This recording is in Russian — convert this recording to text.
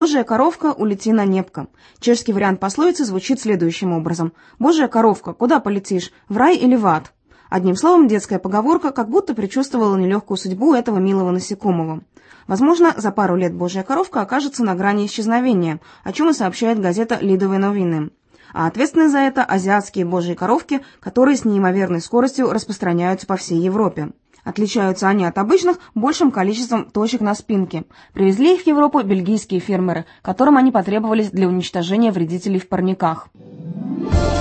«Божья коровка, улети на небко». Чешский вариант пословицы звучит следующим образом. «Божья коровка, куда полетишь, в рай или в ад?» Одним словом, детская поговорка как будто предчувствовала нелегкую судьбу этого милого насекомого. Возможно, за пару лет «Божья коровка» окажется на грани исчезновения, о чем и сообщает газета «Лидовые новины». А ответственны за это азиатские божьи коровки, которые с неимоверной скоростью распространяются по всей Европе. Отличаются они от обычных большим количеством точек на спинке. Привезли их в Европу бельгийские фермеры, которым они потребовались для уничтожения вредителей в парниках.